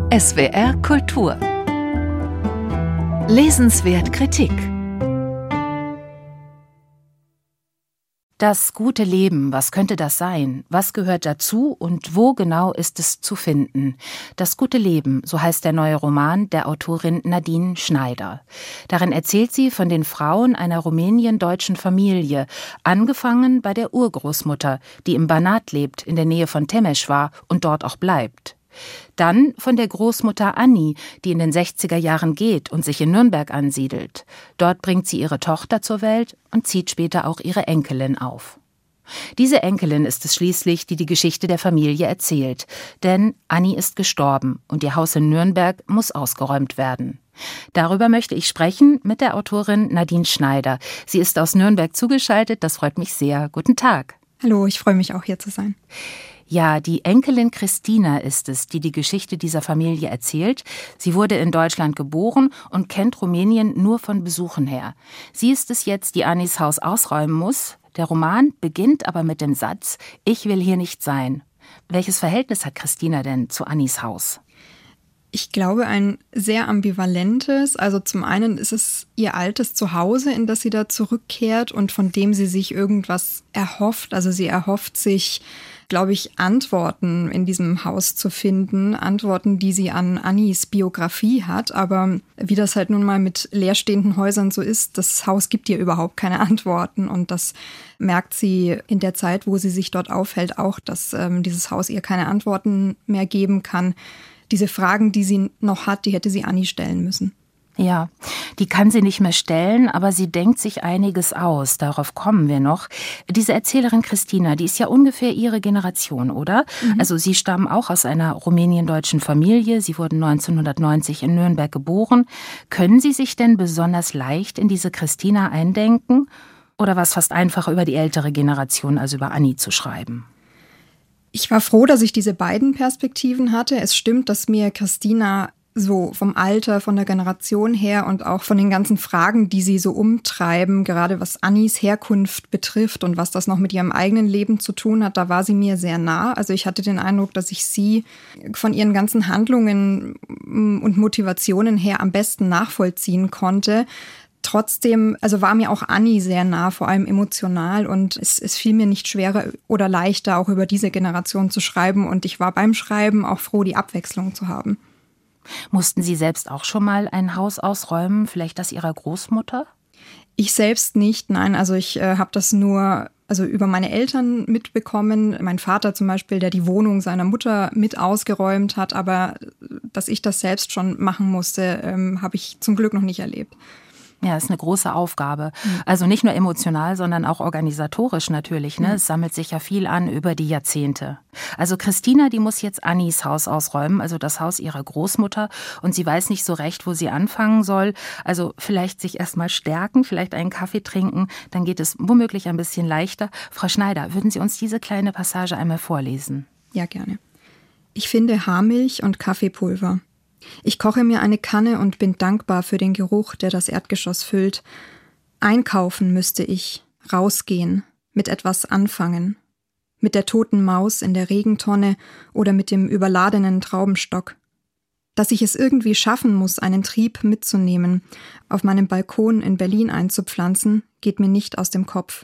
SWR Kultur. Lesenswert Kritik. Das gute Leben, was könnte das sein? Was gehört dazu und wo genau ist es zu finden? Das gute Leben, so heißt der neue Roman der Autorin Nadine Schneider. Darin erzählt sie von den Frauen einer rumänien-deutschen Familie, angefangen bei der Urgroßmutter, die im Banat lebt, in der Nähe von Temeschwar und dort auch bleibt. Dann von der Großmutter Anni, die in den 60er Jahren geht und sich in Nürnberg ansiedelt. Dort bringt sie ihre Tochter zur Welt und zieht später auch ihre Enkelin auf. Diese Enkelin ist es schließlich, die die Geschichte der Familie erzählt. Denn Anni ist gestorben und ihr Haus in Nürnberg muss ausgeräumt werden. Darüber möchte ich sprechen mit der Autorin Nadine Schneider. Sie ist aus Nürnberg zugeschaltet, das freut mich sehr. Guten Tag. Hallo, ich freue mich auch, hier zu sein. Ja, die Enkelin Christina ist es, die die Geschichte dieser Familie erzählt. Sie wurde in Deutschland geboren und kennt Rumänien nur von Besuchen her. Sie ist es jetzt, die Annis Haus ausräumen muss. Der Roman beginnt aber mit dem Satz: Ich will hier nicht sein. Welches Verhältnis hat Christina denn zu Annis Haus? Ich glaube, ein sehr ambivalentes. Also zum einen ist es ihr altes Zuhause, in das sie da zurückkehrt und von dem sie sich irgendwas erhofft. Also sie erhofft sich, glaube ich, Antworten in diesem Haus zu finden. Antworten, die sie an Annis Biografie hat. Aber wie das halt nun mal mit leerstehenden Häusern so ist, das Haus gibt ihr überhaupt keine Antworten. Und das merkt sie in der Zeit, wo sie sich dort aufhält, auch, dass dieses Haus ihr keine Antworten mehr geben kann. Diese Fragen, die sie noch hat, die hätte sie Anni stellen müssen. Ja, die kann sie nicht mehr stellen, aber sie denkt sich einiges aus. Darauf kommen wir noch. Diese Erzählerin Christina, die ist ja ungefähr ihre Generation, oder? Also sie stammen auch aus einer rumänien-deutschen Familie. Sie wurden 1990 in Nürnberg geboren. Können Sie sich denn besonders leicht in diese Christina eindenken? Oder war es fast einfacher, über die ältere Generation, also über Anni, zu schreiben? Ich war froh, dass ich diese beiden Perspektiven hatte. Es stimmt, dass mir Christina so vom Alter, von der Generation her und auch von den ganzen Fragen, die sie so umtreiben, gerade was Annis Herkunft betrifft und was das noch mit ihrem eigenen Leben zu tun hat, da war sie mir sehr nah. Also ich hatte den Eindruck, dass ich sie von ihren ganzen Handlungen und Motivationen her am besten nachvollziehen konnte. Trotzdem, also war mir auch Anni sehr nah, vor allem emotional, und es fiel mir nicht schwerer oder leichter, auch über diese Generation zu schreiben, und ich war beim Schreiben auch froh, die Abwechslung zu haben. Mussten Sie selbst auch schon mal ein Haus ausräumen, vielleicht das Ihrer Großmutter? Ich selbst nicht, nein, also ich habe das nur über meine Eltern mitbekommen. Mein Vater zum Beispiel, der die Wohnung seiner Mutter mit ausgeräumt hat, aber dass ich das selbst schon machen musste, habe ich zum Glück noch nicht erlebt. Ja, ist eine große Aufgabe. Also nicht nur emotional, sondern auch organisatorisch natürlich. Ne? Es sammelt sich ja viel an über die Jahrzehnte. Also Christina, die muss jetzt Annis Haus ausräumen, also das Haus ihrer Großmutter. Und sie weiß nicht so recht, wo sie anfangen soll. Also vielleicht sich erstmal stärken, vielleicht einen Kaffee trinken. Dann geht es womöglich ein bisschen leichter. Frau Schneider, würden Sie uns diese kleine Passage einmal vorlesen? Ja, gerne. Ich finde Haarmilch und Kaffeepulver. Ich koche mir eine Kanne und bin dankbar für den Geruch, der das Erdgeschoss füllt. Einkaufen müsste ich, rausgehen, mit etwas anfangen. Mit der toten Maus in der Regentonne oder mit dem überladenen Traubenstock. Dass ich es irgendwie schaffen muss, einen Trieb mitzunehmen, auf meinem Balkon in Berlin einzupflanzen, geht mir nicht aus dem Kopf.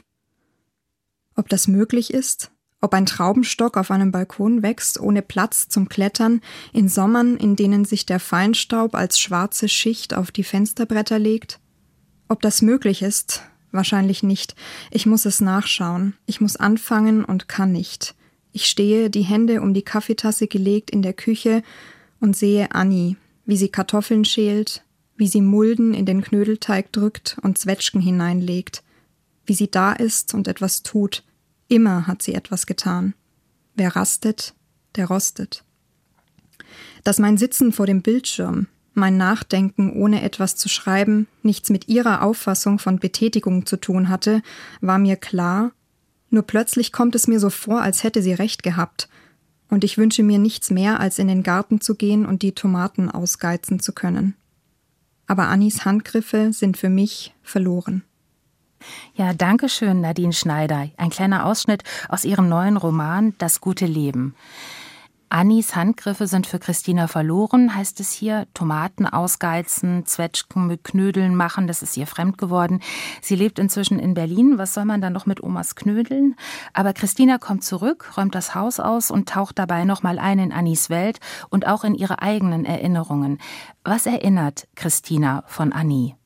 Ob das möglich ist? Ob ein Traubenstock auf einem Balkon wächst, ohne Platz zum Klettern, in Sommern, in denen sich der Feinstaub als schwarze Schicht auf die Fensterbretter legt? Ob das möglich ist? Wahrscheinlich nicht. Ich muss es nachschauen. Ich muss anfangen und kann nicht. Ich stehe, die Hände um die Kaffeetasse gelegt in der Küche und sehe Anni, wie sie Kartoffeln schält, wie sie Mulden in den Knödelteig drückt und Zwetschgen hineinlegt, wie sie da ist und etwas tut. Immer hat sie etwas getan. Wer rastet, der rostet. Dass mein Sitzen vor dem Bildschirm, mein Nachdenken ohne etwas zu schreiben, nichts mit ihrer Auffassung von Betätigung zu tun hatte, war mir klar, nur plötzlich kommt es mir so vor, als hätte sie recht gehabt, und ich wünsche mir nichts mehr, als in den Garten zu gehen und die Tomaten ausgeizen zu können. Aber Annis Handgriffe sind für mich verloren. Ja, danke schön, Nadine Schneider. Ein kleiner Ausschnitt aus ihrem neuen Roman »Das gute Leben«. Annis Handgriffe sind für Christina verloren, heißt es hier. Tomaten ausgeizen, Zwetschgen mit Knödeln machen, das ist ihr fremd geworden. Sie lebt inzwischen in Berlin. Was soll man dann noch mit Omas Knödeln? Aber Christina kommt zurück, räumt das Haus aus und taucht dabei nochmal ein in Annis Welt und auch in ihre eigenen Erinnerungen. Was erinnert Christina von Anni?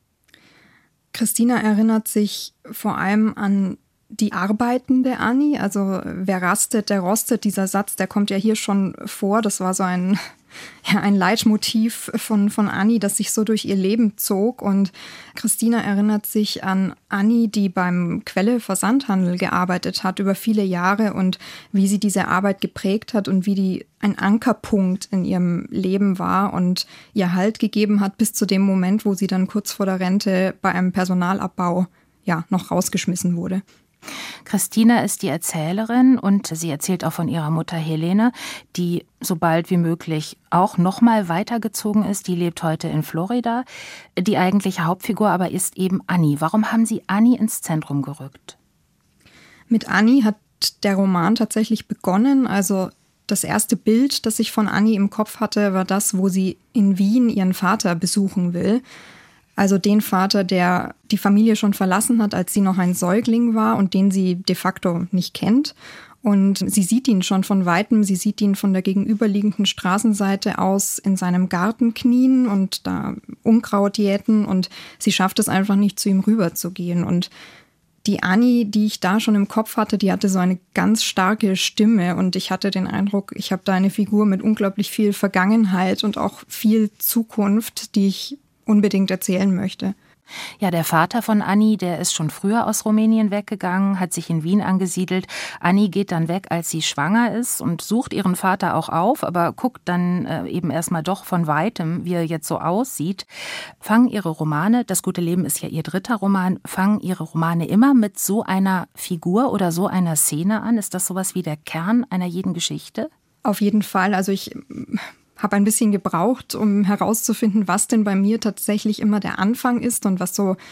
Christina erinnert sich vor allem an die Arbeiten der Anni, also wer rastet, der rostet, dieser Satz, der kommt ja hier schon vor, das war so ein Leitmotiv von Anni, das sich so durch ihr Leben zog, und Christina erinnert sich an Anni, die beim Quelle-Versandhandel gearbeitet hat über viele Jahre und wie sie diese Arbeit geprägt hat und wie die ein Ankerpunkt in ihrem Leben war und ihr Halt gegeben hat bis zu dem Moment, wo sie dann kurz vor der Rente bei einem Personalabbau noch rausgeschmissen wurde. Christina ist die Erzählerin und sie erzählt auch von ihrer Mutter Helene, die so bald wie möglich auch noch mal weitergezogen ist. Die lebt heute in Florida. Die eigentliche Hauptfigur aber ist eben Anni. Warum haben Sie Anni ins Zentrum gerückt? Mit Anni hat der Roman tatsächlich begonnen. Also das erste Bild, das ich von Anni im Kopf hatte, war das, wo sie in Wien ihren Vater besuchen will. Also den Vater, der die Familie schon verlassen hat, als sie noch ein Säugling war und den sie de facto nicht kennt. Und sie sieht ihn schon von Weitem, sie sieht ihn von der gegenüberliegenden Straßenseite aus in seinem Garten knien und da Unkraut jäten, und sie schafft es einfach nicht, zu ihm rüberzugehen. Und die Anni, die ich da schon im Kopf hatte, die hatte so eine ganz starke Stimme, und ich hatte den Eindruck, ich habe da eine Figur mit unglaublich viel Vergangenheit und auch viel Zukunft, die ich unbedingt erzählen möchte. Ja, der Vater von Anni, der ist schon früher aus Rumänien weggegangen, hat sich in Wien angesiedelt. Anni geht dann weg, als sie schwanger ist, und sucht ihren Vater auch auf, aber guckt dann eben erstmal doch von Weitem, wie er jetzt so aussieht. Fangen ihre Romane, Das gute Leben ist ja ihr dritter Roman, fangen ihre Romane immer mit so einer Figur oder so einer Szene an? Ist das sowas wie der Kern einer jeden Geschichte? Auf jeden Fall. Also ich habe ein bisschen gebraucht, um herauszufinden, was denn bei mir tatsächlich immer der Anfang ist und was so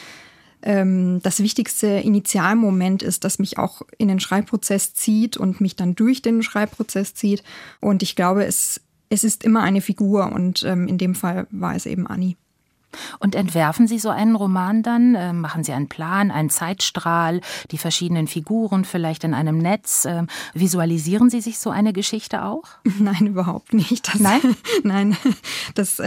das wichtigste Initialmoment ist, das mich auch in den Schreibprozess zieht und mich dann durch den Schreibprozess zieht. Und ich glaube, es ist immer eine Figur, und in dem Fall war es eben Anni. Und entwerfen Sie so einen Roman dann? Machen Sie einen Plan, einen Zeitstrahl, die verschiedenen Figuren vielleicht in einem Netz? Visualisieren Sie sich so eine Geschichte auch? Nein, überhaupt nicht. Nein? Nein, das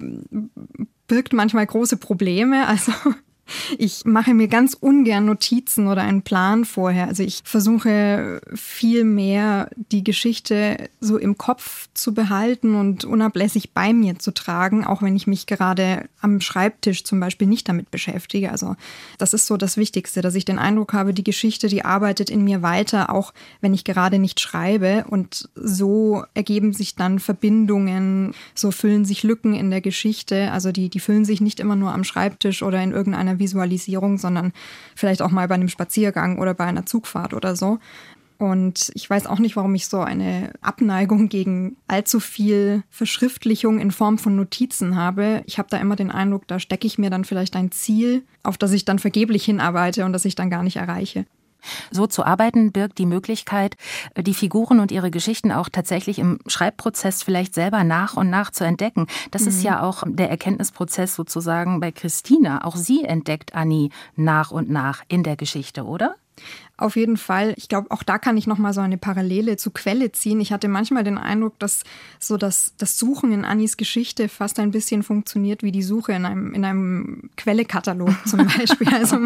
birgt manchmal große Probleme. Also ich mache mir ganz ungern Notizen oder einen Plan vorher. Also ich versuche viel mehr, die Geschichte so im Kopf zu behalten und unablässig bei mir zu tragen, auch wenn ich mich gerade am Schreibtisch zum Beispiel nicht damit beschäftige. Also das ist so das Wichtigste, dass ich den Eindruck habe, die Geschichte, die arbeitet in mir weiter, auch wenn ich gerade nicht schreibe. Und so ergeben sich dann Verbindungen, so füllen sich Lücken in der Geschichte. Also die füllen sich nicht immer nur am Schreibtisch oder in irgendeiner Visualisierung, sondern vielleicht auch mal bei einem Spaziergang oder bei einer Zugfahrt oder so. Und ich weiß auch nicht, warum ich so eine Abneigung gegen allzu viel Verschriftlichung in Form von Notizen habe. Ich habe da immer den Eindruck, da stecke ich mir dann vielleicht ein Ziel, auf das ich dann vergeblich hinarbeite und das ich dann gar nicht erreiche. So zu arbeiten birgt die Möglichkeit, die Figuren und ihre Geschichten auch tatsächlich im Schreibprozess vielleicht selber nach und nach zu entdecken. Das ist ja auch der Erkenntnisprozess sozusagen bei Christina. Auch sie entdeckt Anni nach und nach in der Geschichte, oder? Auf jeden Fall. Ich glaube, auch da kann ich nochmal so eine Parallele zu Quelle ziehen. Ich hatte manchmal den Eindruck, dass so das Suchen in Annis Geschichte fast ein bisschen funktioniert wie die Suche in einem Quellekatalog zum Beispiel. Also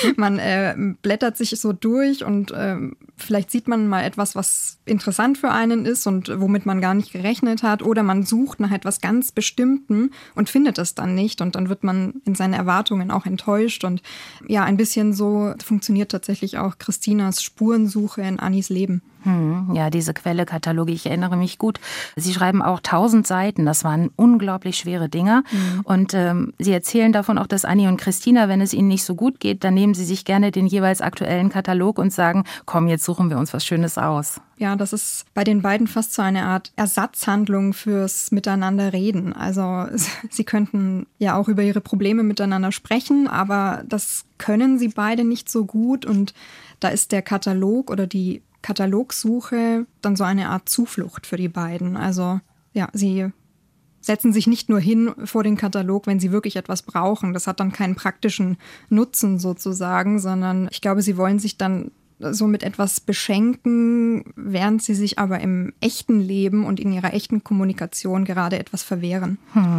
man blättert sich so durch und vielleicht sieht man mal etwas, was interessant für einen ist und womit man gar nicht gerechnet hat. Oder man sucht nach etwas ganz Bestimmtem und findet es dann nicht. Und dann wird man in seinen Erwartungen auch enttäuscht. Und ja, ein bisschen so funktioniert tatsächlich auch Christinas Spurensuche in Annis Leben. Ja, diese Quellekataloge, ich erinnere mich gut. Sie schreiben auch 1000 Seiten, das waren unglaublich schwere Dinger. Und Sie erzählen davon auch, dass Anni und Christina, wenn es ihnen nicht so gut geht, dann nehmen sie sich gerne den jeweils aktuellen Katalog und sagen, komm, jetzt suchen wir uns was Schönes aus. Ja, das ist bei den beiden fast so eine Art Ersatzhandlung fürs Miteinanderreden. Also sie könnten ja auch über ihre Probleme miteinander sprechen, aber das können sie beide nicht so gut. Und da ist der Katalog oder die Katalogsuche dann so eine Art Zuflucht für die beiden. Also ja, sie setzen sich nicht nur hin vor den Katalog, wenn sie wirklich etwas brauchen. Das hat dann keinen praktischen Nutzen sozusagen, sondern ich glaube, sie wollen sich dann so mit etwas beschenken, während sie sich aber im echten Leben und in ihrer echten Kommunikation gerade etwas verwehren.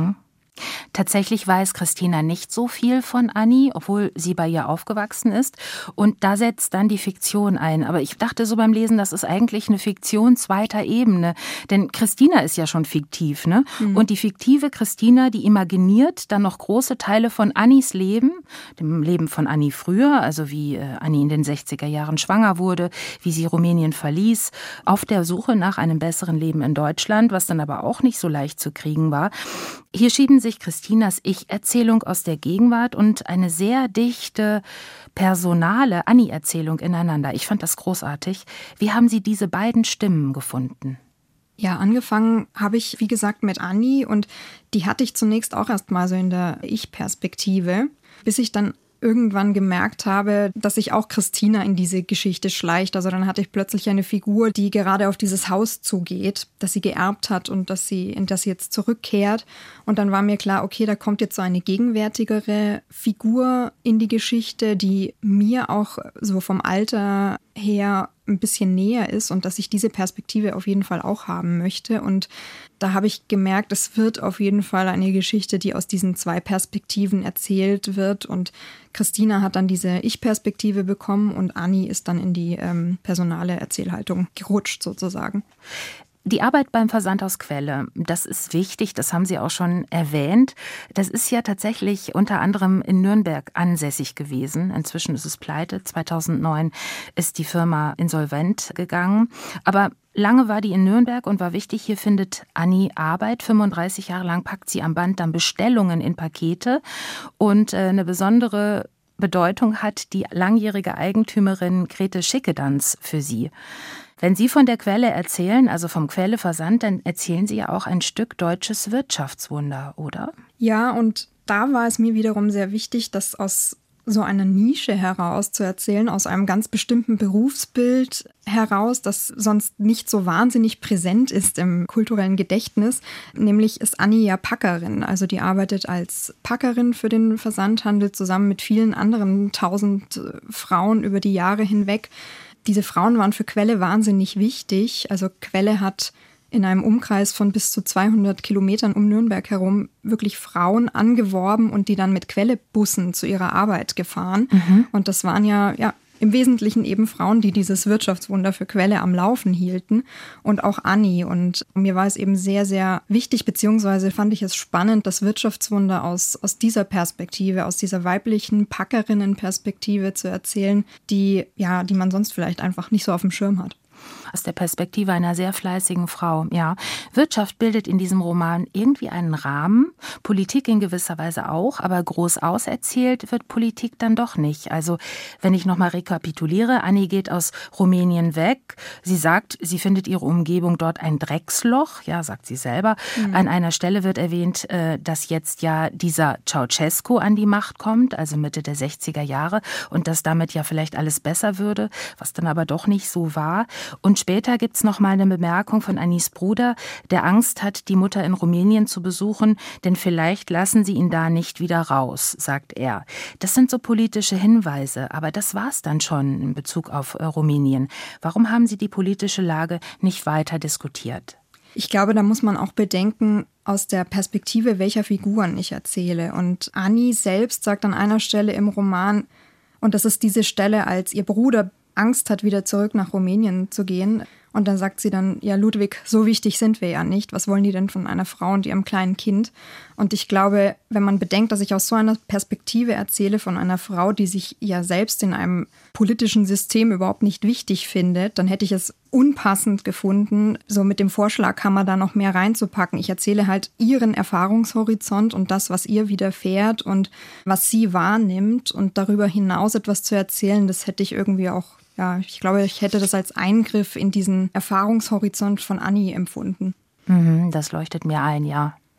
Tatsächlich weiß Christina nicht so viel von Annie, obwohl sie bei ihr aufgewachsen ist. Und da setzt dann die Fiktion ein. Aber ich dachte so beim Lesen, das ist eigentlich eine Fiktion zweiter Ebene. Denn Christina ist ja schon fiktiv, ne? Und die fiktive Christina, die imaginiert dann noch große Teile von Annies Leben, dem Leben von Annie früher, also wie Annie in den 60er Jahren schwanger wurde, wie sie Rumänien verließ, auf der Suche nach einem besseren Leben in Deutschland, was dann aber auch nicht so leicht zu kriegen war. Hier schieben sich Christinas Ich-Erzählung aus der Gegenwart und eine sehr dichte, personale Annie-Erzählung ineinander. Ich fand das großartig. Wie haben Sie diese beiden Stimmen gefunden? Ja, angefangen habe ich, wie gesagt, mit Annie und die hatte ich zunächst auch erst mal so in der Ich-Perspektive, bis ich dann irgendwann gemerkt habe, dass sich auch Christina in diese Geschichte schleicht. Also dann hatte ich plötzlich eine Figur, die gerade auf dieses Haus zugeht, das sie geerbt hat und in das sie jetzt zurückkehrt. Und dann war mir klar, okay, da kommt jetzt so eine gegenwärtigere Figur in die Geschichte, die mir auch so vom Alter her ein bisschen näher ist und dass ich diese Perspektive auf jeden Fall auch haben möchte. Und da habe ich gemerkt, es wird auf jeden Fall eine Geschichte, die aus diesen zwei Perspektiven erzählt wird. Und Christina hat dann diese Ich-Perspektive bekommen und Annie ist dann in die personale Erzählhaltung gerutscht sozusagen. Die Arbeit beim Versand aus Quelle, das ist wichtig, das haben Sie auch schon erwähnt. Das ist ja tatsächlich unter anderem in Nürnberg ansässig gewesen. Inzwischen ist es pleite. 2009 ist die Firma insolvent gegangen. Aber lange war die in Nürnberg und war wichtig, hier findet Annie Arbeit. 35 Jahre lang packt sie am Band dann Bestellungen in Pakete. Und eine besondere Bedeutung hat die langjährige Eigentümerin Grete Schickedanz für sie. Wenn Sie von der Quelle erzählen, also vom Quelle-Versand, dann erzählen Sie ja auch ein Stück deutsches Wirtschaftswunder, oder? Ja, und da war es mir wiederum sehr wichtig, das aus so einer Nische heraus zu erzählen, aus einem ganz bestimmten Berufsbild heraus, das sonst nicht so wahnsinnig präsent ist im kulturellen Gedächtnis. Nämlich ist Annie ja Packerin, also die arbeitet als Packerin für den Versandhandel zusammen mit vielen anderen 1000 Frauen über die Jahre hinweg. Diese Frauen waren für Quelle wahnsinnig wichtig. Also Quelle hat in einem Umkreis von bis zu 200 Kilometern um Nürnberg herum wirklich Frauen angeworben und die dann mit Quelle-Bussen zu ihrer Arbeit gefahren. Und das waren ja im Wesentlichen eben Frauen, die dieses Wirtschaftswunder für Quelle am Laufen hielten und auch Annie. Und mir war es eben sehr, sehr wichtig, beziehungsweise fand ich es spannend, das Wirtschaftswunder aus dieser Perspektive, aus dieser weiblichen Packerinnenperspektive zu erzählen, die man sonst vielleicht einfach nicht so auf dem Schirm hat. Aus der Perspektive einer sehr fleißigen Frau, ja. Wirtschaft bildet in diesem Roman irgendwie einen Rahmen, Politik in gewisser Weise auch, aber groß auserzählt wird Politik dann doch nicht. Also, wenn ich nochmal rekapituliere, Annie geht aus Rumänien weg. Sie sagt, sie findet ihre Umgebung dort ein Drecksloch, ja, sagt sie selber. An einer Stelle wird erwähnt, dass jetzt ja dieser Ceausescu an die Macht kommt, also Mitte der 60er Jahre, und dass damit ja vielleicht alles besser würde, was dann aber doch nicht so war. Und später gibt es noch mal eine Bemerkung von Annies Bruder, der Angst hat, die Mutter in Rumänien zu besuchen, denn vielleicht lassen sie ihn da nicht wieder raus, sagt er. Das sind so politische Hinweise, aber das war's dann schon in Bezug auf Rumänien. Warum haben Sie die politische Lage nicht weiter diskutiert? Ich glaube, da muss man auch bedenken, aus der Perspektive, welcher Figuren ich erzähle. Und Annie selbst sagt an einer Stelle im Roman, und das ist diese Stelle, als ihr Bruder Angst hat, wieder zurück nach Rumänien zu gehen. Und dann sagt sie dann, ja Ludwig, so wichtig sind wir ja nicht. Was wollen die denn von einer Frau und ihrem kleinen Kind? Und ich glaube, wenn man bedenkt, dass ich aus so einer Perspektive erzähle von einer Frau, die sich ja selbst in einem politischen System überhaupt nicht wichtig findet, dann hätte ich es unpassend gefunden, so mit dem Vorschlaghammer da noch mehr reinzupacken. Ich erzähle halt ihren Erfahrungshorizont und das, was ihr widerfährt und was sie wahrnimmt. Und darüber hinaus etwas zu erzählen, das hätte ich irgendwie auch, ich glaube, ich hätte das als Eingriff in diesen Erfahrungshorizont von Annie empfunden. Das leuchtet mir ein, ja.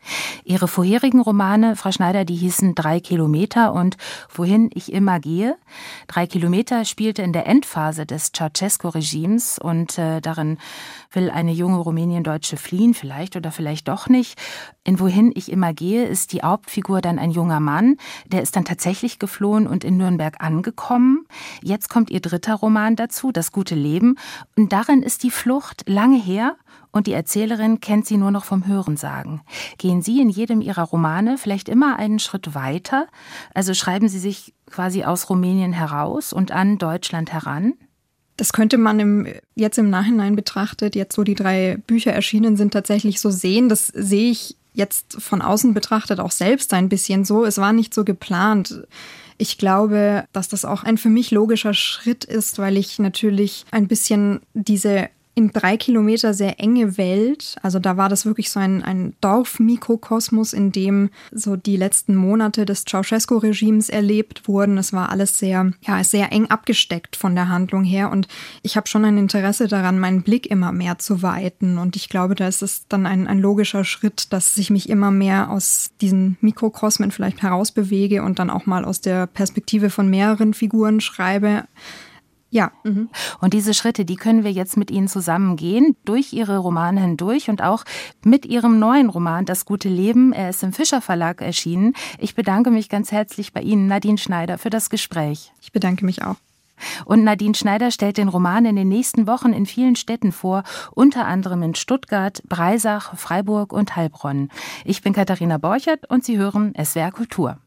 Ihre vorherigen Romane, Frau Schneider, die hießen 3 Kilometer und Wohin ich immer gehe. 3 Kilometer spielte in der Endphase des Ceausescu-Regimes und darin will eine junge Rumäniendeutsche fliehen, vielleicht oder vielleicht doch nicht. In Wohin ich immer gehe ist die Hauptfigur dann ein junger Mann, der ist dann tatsächlich geflohen und in Nürnberg angekommen. Jetzt kommt ihr dritter Roman dazu, Das gute Leben. Und darin ist die Flucht lange her und die Erzählerin kennt sie nur noch vom Hörensagen. Gehen Sie in jedem Ihrer Romane vielleicht immer einen Schritt weiter? Also schreiben Sie sich quasi aus Rumänien heraus und an Deutschland heran? Das könnte man jetzt im Nachhinein betrachtet, jetzt wo die 3 Bücher erschienen sind, tatsächlich so sehen. Das sehe ich jetzt von außen betrachtet auch selbst ein bisschen so. Es war nicht so geplant. Ich glaube, dass das auch ein für mich logischer Schritt ist, weil ich natürlich ein bisschen diese in 3 Kilometer sehr enge Welt, also da war das wirklich so ein Dorfmikrokosmos, in dem so die letzten Monate des Ceausescu-Regimes erlebt wurden. Es war alles sehr eng abgesteckt von der Handlung her und ich habe schon ein Interesse daran, meinen Blick immer mehr zu weiten und ich glaube, da ist es dann ein logischer Schritt, dass ich mich immer mehr aus diesen Mikrokosmen vielleicht herausbewege und dann auch mal aus der Perspektive von mehreren Figuren schreibe. Ja. Und diese Schritte, die können wir jetzt mit Ihnen zusammen gehen, durch Ihre Romane hindurch und auch mit Ihrem neuen Roman Das gute Leben. Er ist im Fischer Verlag erschienen. Ich bedanke mich ganz herzlich bei Ihnen, Nadine Schneider, für das Gespräch. Ich bedanke mich auch. Und Nadine Schneider stellt den Roman in den nächsten Wochen in vielen Städten vor, unter anderem in Stuttgart, Breisach, Freiburg und Heilbronn. Ich bin Katharina Borchert und Sie hören SWR Kultur.